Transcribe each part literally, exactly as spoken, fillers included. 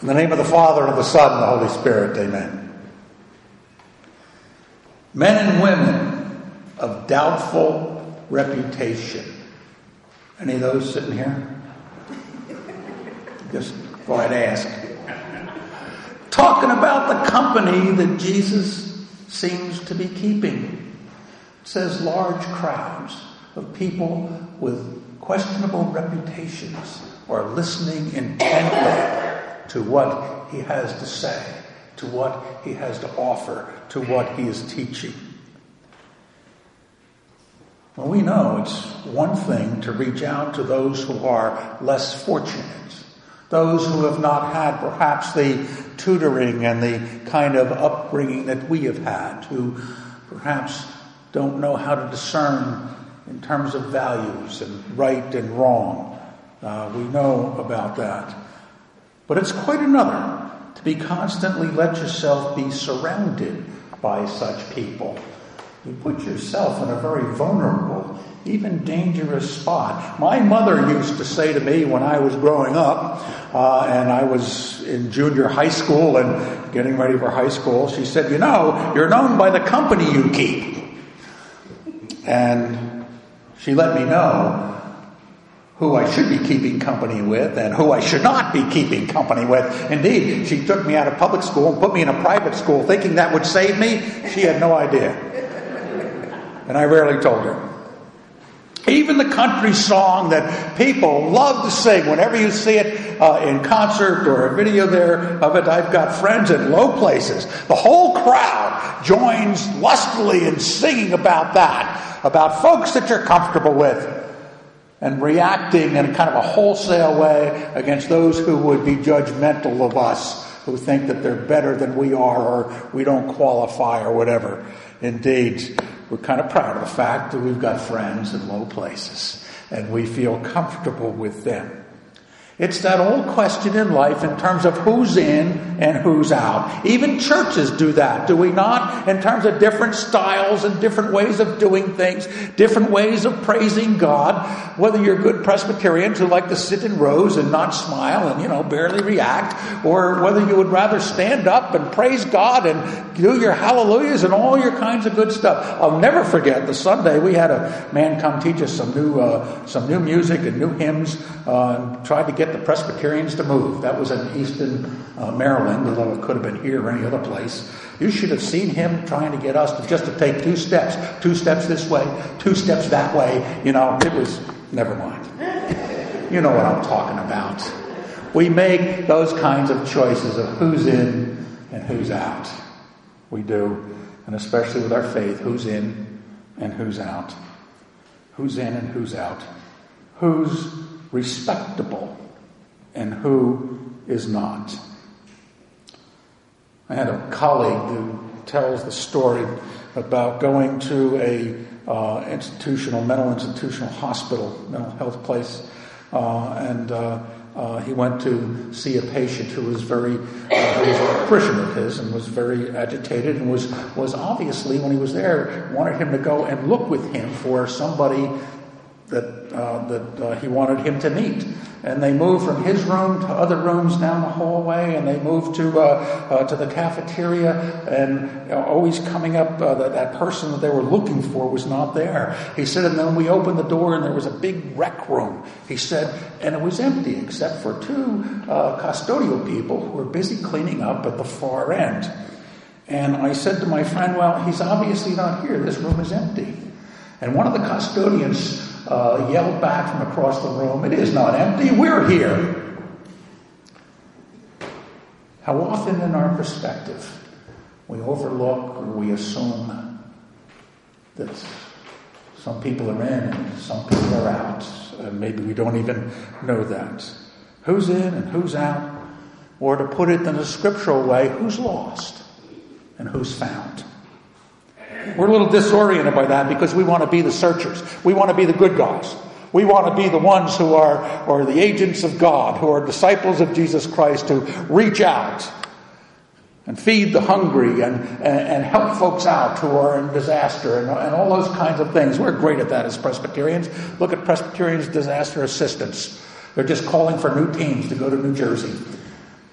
In the name of the Father, and of the Son, and the Holy Spirit, amen. Men and women of doubtful reputation. Any of those sitting here? Just thought I'd ask. Talking about the company that Jesus seems to be keeping. It says large crowds of people with questionable reputations are listening intently to what he has to say, to what he has to offer, to what he is teaching. Well, we know it's one thing to reach out to those who are less fortunate, those who have not had perhaps the tutoring and the kind of upbringing that we have had, who perhaps don't know how to discern in terms of values and right and wrong. Uh, we know about that. But it's quite another to be constantly let yourself be surrounded by such people. You put yourself in a very vulnerable, even dangerous spot. My mother used to say to me when I was growing up, uh, and I was in junior high school and getting ready for high school, she said, you know, you're known by the company you keep. And she let me know who I should be keeping company with and who I should not be keeping company with. Indeed, she took me out of public school and put me in a private school thinking that would save me. She had no idea. And I rarely told her. Even the country song that people love to sing, whenever you see it uh, in concert or a video there of it, I've got friends in low places. The whole crowd joins lustily in singing about that, about folks that you're comfortable with, and reacting in kind of a wholesale way against those who would be judgmental of us, who think that they're better than we are or we don't qualify or whatever. Indeed, we're kind of proud of the fact that we've got friends in low places and we feel comfortable with them. It's that old question in life in terms of who's in and who's out. Even churches do that, do we not? In terms of different styles and different ways of doing things, different ways of praising God. Whether you're good Presbyterians who like to sit in rows and not smile and, you know, barely react, or whether you would rather stand up and praise God and do your hallelujahs and all your kinds of good stuff. I'll never forget the Sunday we had a man come teach us some new uh, some new music and new hymns uh, and tried to get the Presbyterians to move. That was in Easton, uh, Maryland, although it could have been here or any other place. You should have seen him trying to get us to just to take two steps, two steps this way, two steps that way. You know, it was, never mind. You know what I'm talking about. We make those kinds of choices of who's in and who's out. We do. And especially with our faith, who's in and who's out. Who's in and who's out. Who's respectable and who is not. I had a colleague who tells the story about going to a uh, institutional, mental institutional hospital, mental health place, uh, and uh, uh, he went to see a patient who was very, uh, who was a parishioner of his and was very agitated and was, was obviously, when he was there, wanted him to go and look with him for somebody that uh, that uh, he wanted him to meet. And they moved from his room to other rooms down the hallway, and they moved to uh, uh, to the cafeteria, and you know, always coming up, uh, that, that person that they were looking for was not there. He said, and then we opened the door, and there was a big rec room. He said, and it was empty except for two uh, custodial people who were busy cleaning up at the far end. And I said to my friend, well, he's obviously not here. This room is empty. And one of the custodians Uh, yelled back from across the room, it is not empty, we're here. How often in our perspective we overlook or we assume that some people are in and some people are out, and maybe we don't even know that. Who's in and who's out? Or to put it in a scriptural way, who's lost and who's found? We're a little disoriented by that because we want to be the searchers. We want to be the good guys. We want to be the ones who are, or the agents of God, who are disciples of Jesus Christ, who reach out and feed the hungry and, and, and help folks out who are in disaster and, and all those kinds of things. We're great at that as Presbyterians. Look at Presbyterians Disaster Assistance. They're just calling for new teams to go to New Jersey.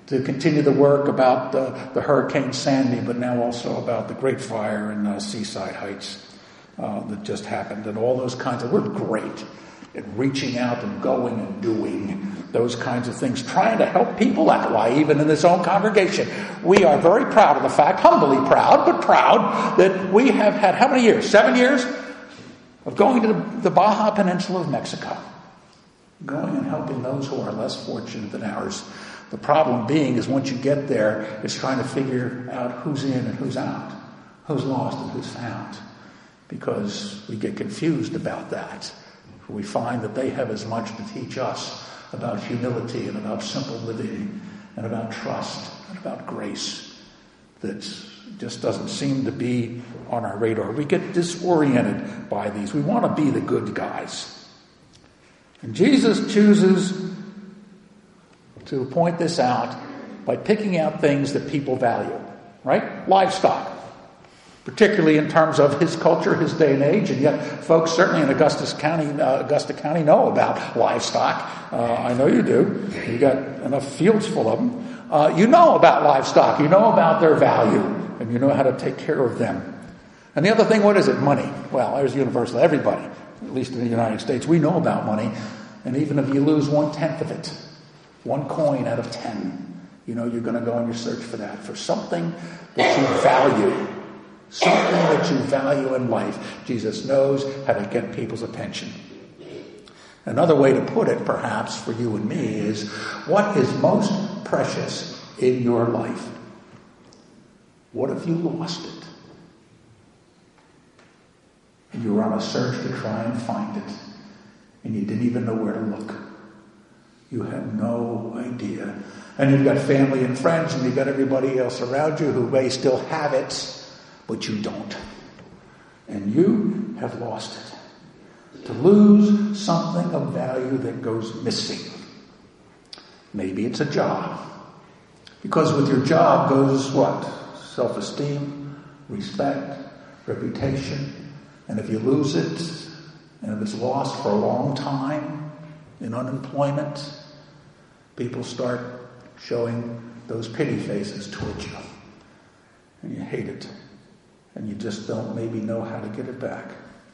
to continue the work about uh, the Hurricane Sandy, but now also about the Great Fire in uh, Seaside Heights uh, that just happened, and all those kinds of, we're great at reaching out and going and doing those kinds of things, trying to help people that way, even in this own congregation. We are very proud of the fact, humbly proud, but proud, that we have had, how many years? Seven years of going to the, the Baja Peninsula of Mexico, going and helping those who are less fortunate than ours. The problem being is once you get there, it's trying to figure out who's in and who's out, who's lost and who's found, because we get confused about that. We find that they have as much to teach us about humility and about simple living and about trust and about grace that just doesn't seem to be on our radar. We get disoriented by these. We want to be the good guys. And Jesus chooses to point this out by picking out things that people value, right? Livestock, particularly in terms of his culture, his day and age, and yet folks certainly in Augustus County, uh, Augusta County know about livestock. Uh, I know you do. You got enough fields full of them. Uh, you know about livestock. You know about their value, and you know how to take care of them. And the other thing, what is it? Money. Well, there's universal. Everybody, at least in the United States, we know about money. And even if you lose one-tenth of it, one coin out of ten, you know you're going to go on your search for that, for something that you value. Something that you value in life. Jesus knows how to get people's attention. Another way to put it, perhaps, for you and me is, what is most precious in your life? What if you lost it? And you were on a search to try and find it, and you didn't even know where to look. You had no idea. And you've got family and friends, and you've got everybody else around you who may still have it, but you don't. And you have lost it. To lose something of value that goes missing. Maybe it's a job. Because with your job goes what? Self-esteem, respect, reputation. And if you lose it, and if it's lost for a long time in unemployment, people start showing those pity faces towards you. And you hate it. And you just don't maybe know how to get it back.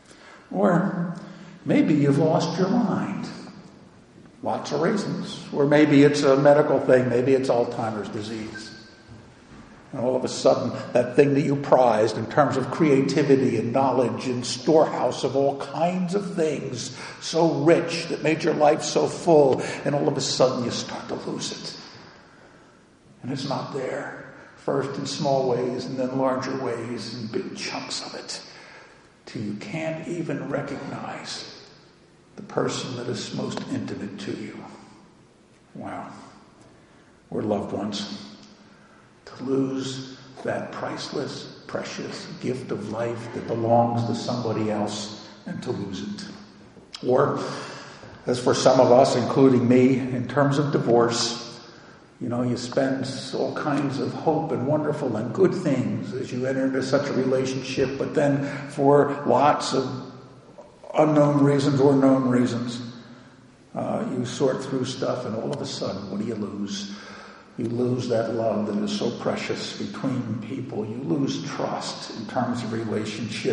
Or maybe you've lost your mind. Lots of reasons. Or maybe it's a medical thing. Maybe it's Alzheimer's disease. And all of a sudden, that thing that you prized in terms of creativity and knowledge and storehouse of all kinds of things, so rich, that made your life so full, and all of a sudden you start to lose it. And it's not there. First in small ways, and then larger ways, and big chunks of it, till you can't even recognize the person that is most intimate to you. Wow. We're loved ones. To lose that priceless, precious gift of life that belongs to somebody else, and to lose it. Or, as for some of us, including me, in terms of divorce, you know, you spend all kinds of hope and wonderful and good things as you enter into such a relationship, but then for lots of unknown reasons or known reasons, uh, you sort through stuff, and all of a sudden, what do you lose? You lose that love that is so precious between people. You lose trust in terms of relationship.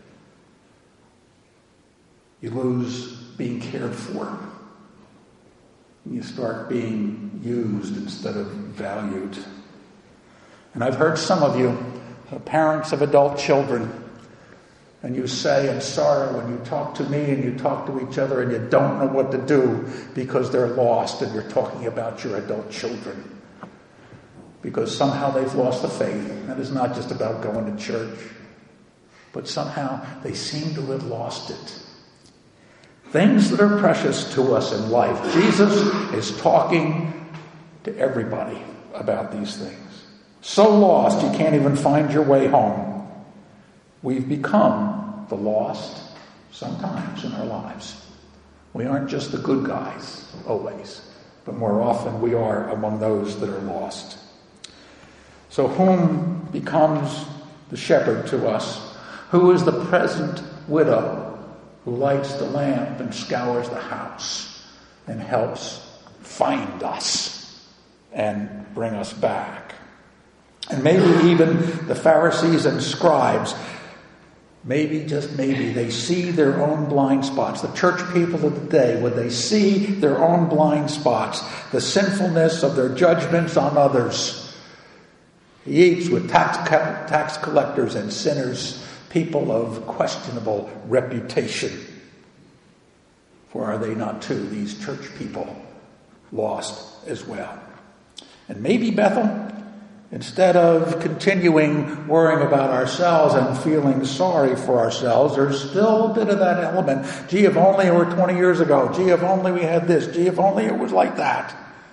You lose being cared for. You start being used instead of valued. And I've heard some of you, parents of adult children, and you say in sorrow, and you talk to me and you talk to each other, and you don't know what to do because they're lost, and you're talking about your adult children. Because somehow they've lost the faith. And it's not just about going to church, but somehow they seem to have lost it. Things that are precious to us in life. Jesus is talking to everybody about these things. So lost you can't even find your way home. We've become the lost sometimes in our lives. We aren't just the good guys, always, but more often we are among those that are lost. So whom becomes the shepherd to us? Who is the present widow who lights the lamp and scours the house and helps find us and bring us back. And maybe even the Pharisees and scribes, maybe, just maybe, they see their own blind spots. The church people of the day, would they see their own blind spots, the sinfulness of their judgments on others? He eats with tax, tax collectors and sinners, people of questionable reputation. For are they not too, these church people, lost as well? And maybe, Bethel, instead of continuing worrying about ourselves and feeling sorry for ourselves, there's still a bit of that element. Gee, if only it were twenty years ago. Gee, if only we had this. Gee, if only it was like that.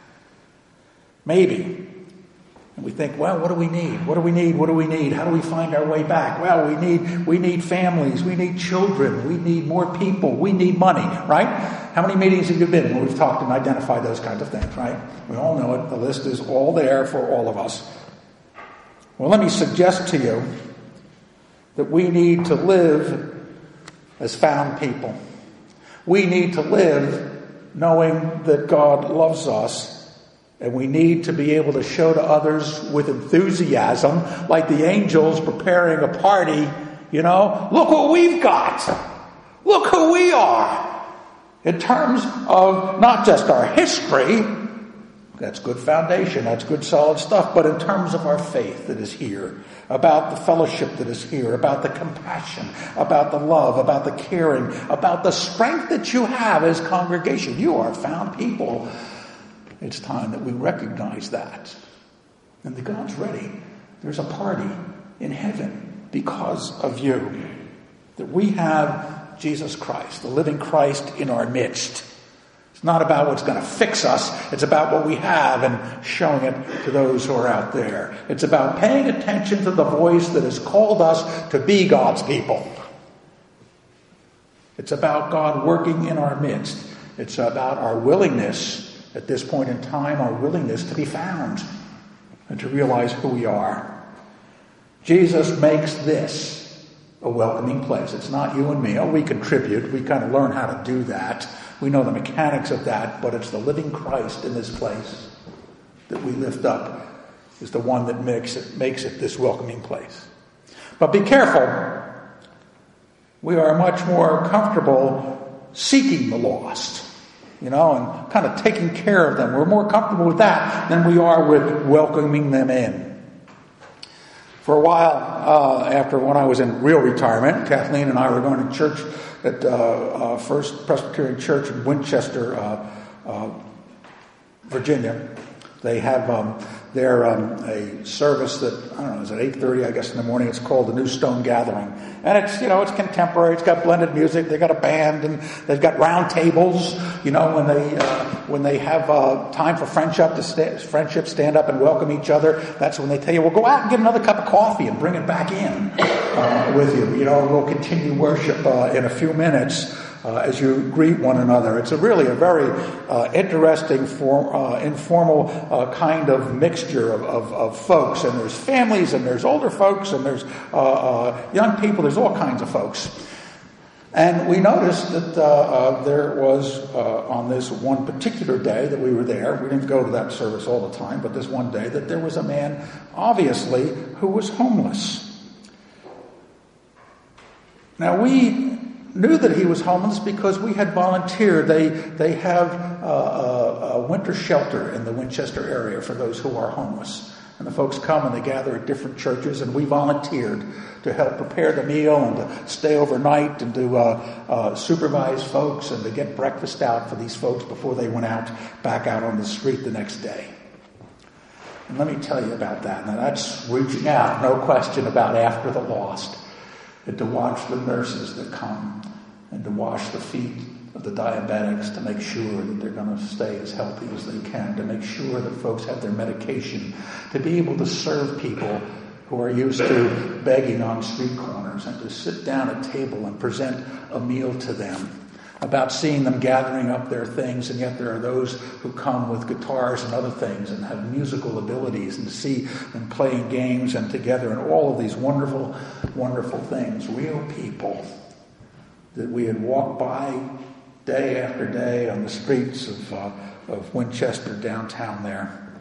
Maybe. And we think, well, what do we need? What do we need? What do we need? How do we find our way back? Well, we need we need families. We need children. We need more people. We need money, right? How many meetings have you been in where we've talked and identified those kinds of things, right? We all know it. The list is all there for all of us. Well, let me suggest to you that we need to live as found people. We need to live knowing that God loves us. And we need to be able to show to others with enthusiasm, like the angels preparing a party, you know, look what we've got. Look who we are. In terms of not just our history, that's good foundation, that's good solid stuff, but in terms of our faith that is here, about the fellowship that is here, about the compassion, about the love, about the caring, about the strength that you have as congregation. You are found people. It's time that we recognize that. And that God's ready. There's a party in heaven because of you. That we have Jesus Christ, the living Christ in our midst. It's not about what's going to fix us. It's about what we have and showing it to those who are out there. It's about paying attention to the voice that has called us to be God's people. It's about God working in our midst. It's about our willingness at this point in time, our willingness to be found and to realize who we are. Jesus makes this a welcoming place. It's not you and me. Oh, we contribute. We kind of learn how to do that. We know the mechanics of that, but it's the living Christ in this place that we lift up is the one that makes it, makes it this welcoming place. But be careful. We are much more comfortable seeking the lost. You know, and kind of taking care of them. We're more comfortable with that than we are with welcoming them in. For a while, uh, after when I was in real retirement, Kathleen and I were going to church at uh, uh, First Presbyterian Church in Winchester, uh, uh, Virginia. They have um, their um, a service that, I don't know, is at eight thirty, I guess, in the morning. It's called the New Stone Gathering. And it's, you know, it's contemporary. It's got blended music. They've got a band, and they've got round tables. You know, when they uh, when they have uh, time for friendship to sta- friendship, stand up and welcome each other. That's when they tell you, well, go out and get another cup of coffee and bring it back in uh, with you. You know, and we'll continue worship uh, in a few minutes. Uh, as you greet one another. It's a really a very uh, interesting, form, uh, informal uh, kind of mixture of, of, of folks. And there's families, and there's older folks, and there's uh, uh, young people. There's all kinds of folks. And we noticed that uh, uh, there was, uh, on this one particular day that we were there, we didn't go to that service all the time, but this one day, that there was a man, obviously, who was homeless. Now, we knew that he was homeless because we had volunteered. They they have uh, a, a winter shelter in the Winchester area for those who are homeless. And the folks come and they gather at different churches, and we volunteered to help prepare the meal and to stay overnight and to uh, uh, supervise folks and to get breakfast out for these folks before they went out back out on the street the next day. And let me tell you about that. Now that's reaching out, no question, about after the lost. And to watch the nurses that come and to wash the feet of the diabetics to make sure that they're going to stay as healthy as they can, to make sure that folks have their medication, to be able to serve people who are used to begging on street corners and to sit down at a table and present a meal to them. About seeing them gathering up their things, and yet there are those who come with guitars and other things and have musical abilities, and to see them playing games and together and all of these wonderful, wonderful things. Real people that we had walked by day after day on the streets of, uh, of Winchester downtown there.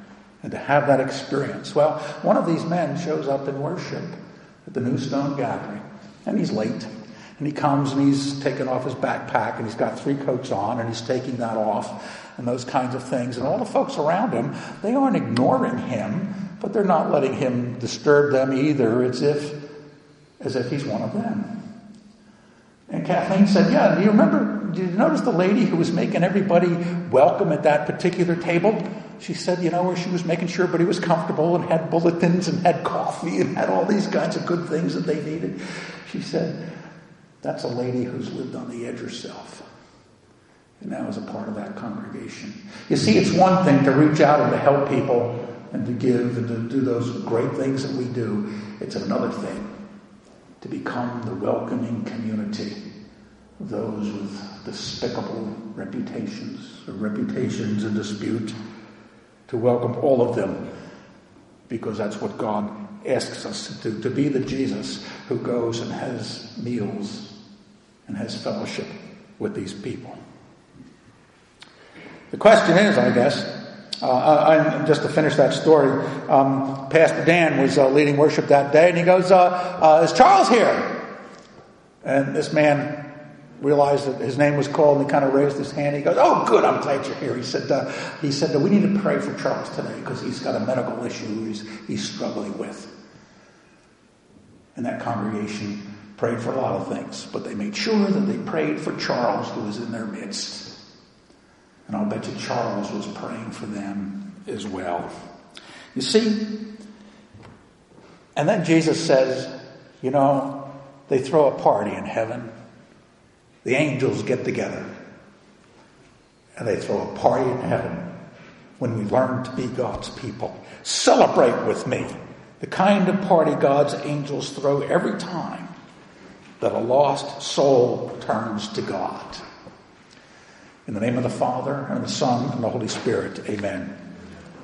and to have that experience. Well, one of these men shows up in worship at the New Stone Gathering, and he's late. And he comes and he's taking off his backpack, and he's got three coats on, and he's taking that off, and those kinds of things. And all the folks around him, they aren't ignoring him, but they're not letting him disturb them either. It's if, as if he's one of them. And Kathleen said, yeah, do you remember, did you notice the lady who was making everybody welcome at that particular table? She said, you know, where she was making sure everybody was comfortable and had bulletins and had coffee and had all these kinds of good things that they needed. She said, that's a lady who's lived on the edge herself, and now is a part of that congregation. You see, it's one thing to reach out and to help people and to give and to do those great things that we do. It's another thing to become the welcoming community of those with despicable reputations or reputations in dispute, to welcome all of them, because that's what God asks us to do, to be the Jesus who goes and has meals and has fellowship with these people. The question is, I guess, uh, I, just to finish that story, um, Pastor Dan was uh, leading worship that day, and he goes, uh, uh, is Charles here? And this man realized that his name was called, and he kind of raised his hand. He goes, oh, good, I'm glad you're here. He said, uh, he said, we need to pray for Charles today because he's got a medical issue he's, he's struggling with. And that congregation prayed for a lot of things, but they made sure that they prayed for Charles, who was in their midst. And I'll bet you Charles was praying for them as well. You see, and then Jesus says, you know, they throw a party in heaven. The angels get together, and they throw a party in heaven when we learn to be God's people. Celebrate with me the kind of party God's angels throw every time that a lost soul turns to God. In the name of the Father, and the Son, and the Holy Spirit, amen.